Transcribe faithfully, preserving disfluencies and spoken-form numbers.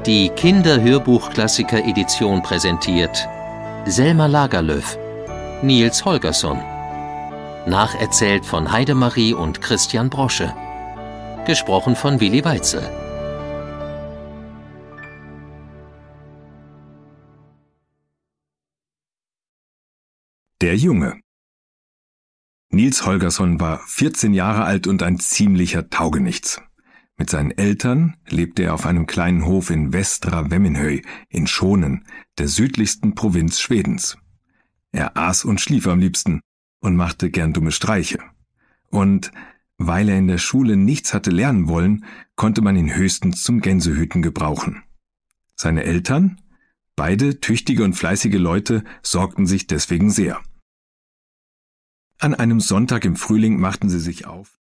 Die Kinder-Hörbuch-Klassiker-Edition präsentiert Selma Lagerlöf, Niels Holgersson. Nacherzählt von Heidemarie und Christian Brosche. Gesprochen von Willi Weitzel. Der Junge. Niels Holgersson war vierzehn Jahre alt und ein ziemlicher Taugenichts. Mit seinen Eltern lebte er auf einem kleinen Hof in Västra Vemminhöj in Skåne, der südlichsten Provinz Schwedens. Er aß und schlief am liebsten und machte gern dumme Streiche. Und weil er in der Schule nichts hatte lernen wollen, konnte man ihn höchstens zum Gänsehüten gebrauchen. Seine Eltern, beide tüchtige und fleißige Leute, sorgten sich deswegen sehr. An einem Sonntag im Frühling machten sie sich auf,